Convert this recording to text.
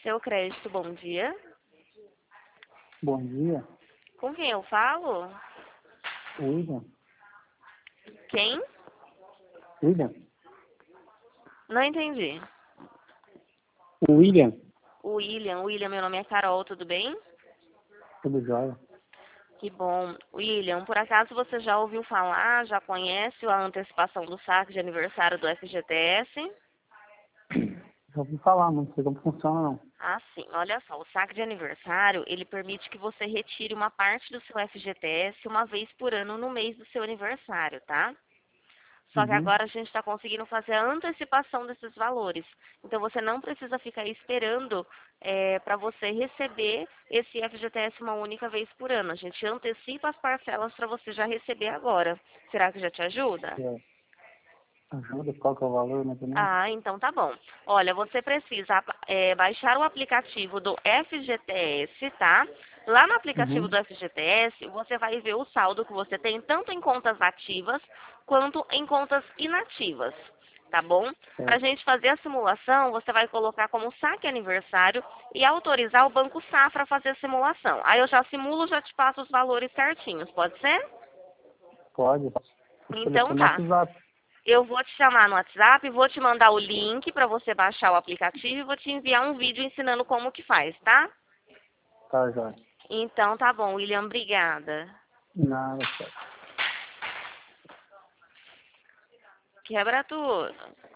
Seu Crédito, bom dia. Bom dia, Com quem eu falo? William. Quem? William? Não entendi. William, William, meu nome é Carol, tudo bem? tudo jóia? Que bom. William, por acaso você já ouviu falar, já conhece a antecipação do saque de aniversário do FGTS? Já ouvi falar, não sei como funciona não. Ah, sim. Olha só, o saque de aniversário, ele permite que você retire uma parte do seu FGTS uma vez por ano no mês do seu aniversário, tá? Só que Uhum. agora a gente está conseguindo fazer a antecipação desses valores. Então você não precisa ficar esperando para você receber esse FGTS uma única vez por ano. A gente antecipa as parcelas para você já receber agora. Será que já te ajuda? É, ajuda, qual que é o valor, mais ou menos? Ah, então tá bom. Olha, você precisa baixar o aplicativo do FGTS, tá? Lá no aplicativo do Uhum. FGTS, você vai ver o saldo que você tem tanto em contas ativas quanto em contas inativas, tá bom? Para a Certo. gente fazer a simulação, você vai colocar como saque aniversário e autorizar o Banco Safra a fazer a simulação. Aí eu já simulo, já te passo os valores certinhos, pode ser? Pode. O Então telefone no tá. WhatsApp. Eu vou te chamar no WhatsApp, vou te mandar o link para você baixar o aplicativo e vou te enviar um vídeo ensinando como que faz, tá? Tá, jóia. Então tá bom, William, obrigada. Nada, certo. Quebra tudo.